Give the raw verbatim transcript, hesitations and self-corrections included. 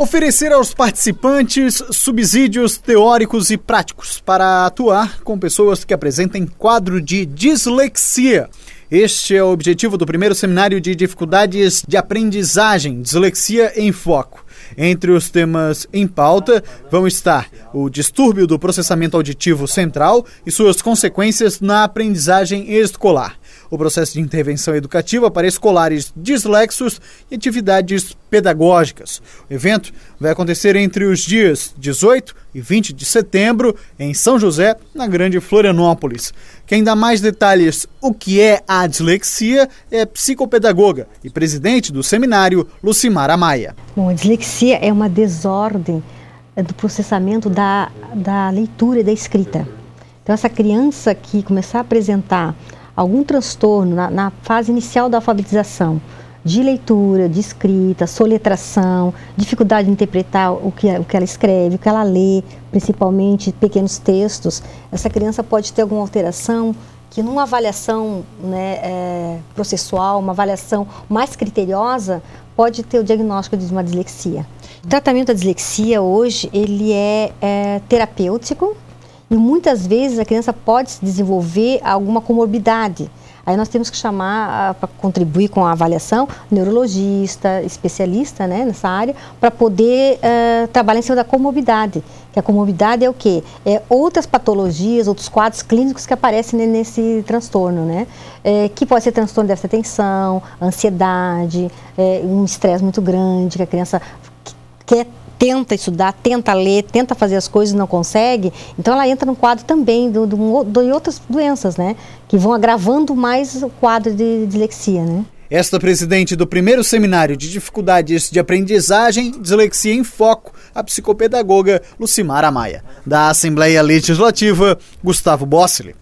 Oferecer aos participantes subsídios teóricos e práticos para atuar com pessoas que apresentem quadro de dislexia. Este é o objetivo do primeiro seminário de dificuldades de aprendizagem, Dislexia em Foco. Entre os temas em pauta vão estar o distúrbio do processamento auditivo central e suas consequências na aprendizagem escolar, o processo de intervenção educativa para escolares dislexos e atividades pedagógicas. O evento vai acontecer entre os dias dezoito e vinte de setembro em São José, na Grande Florianópolis. Quem dá mais detalhes o que é a dislexia é psicopedagoga e presidente do seminário, Lucimara Maia. Bom, a dislexia é uma desordem do processamento da, da leitura e da escrita. Então, essa criança que começar a apresentar algum transtorno na, na fase inicial da alfabetização, de leitura, de escrita, soletração, dificuldade de interpretar o que, o que ela escreve, o que ela lê, principalmente pequenos textos, essa criança pode ter alguma alteração que numa avaliação né, é, processual, uma avaliação mais criteriosa, pode ter o diagnóstico de uma dislexia. O tratamento da dislexia hoje, ele é, é terapêutico e muitas vezes a criança pode desenvolver alguma comorbidade. Aí nós temos que chamar, para contribuir com a avaliação, neurologista, especialista né, nessa área, para poder uh, trabalhar em cima da comorbidade. Que a comorbidade é o quê? É outras patologias, outros quadros clínicos que aparecem nesse transtorno, né? É, que pode ser transtorno de atenção, ansiedade, é, um estresse muito grande, que a criança quer tenta estudar, tenta ler, tenta fazer as coisas e não consegue, então ela entra num quadro também de outras doenças, né? Que vão agravando mais o quadro de dislexia, né? Esta presidente do primeiro seminário de dificuldades de aprendizagem, Dislexia em Foco, a psicopedagoga Lucimara Maia. Da Assembleia Legislativa, Gustavo Bossili.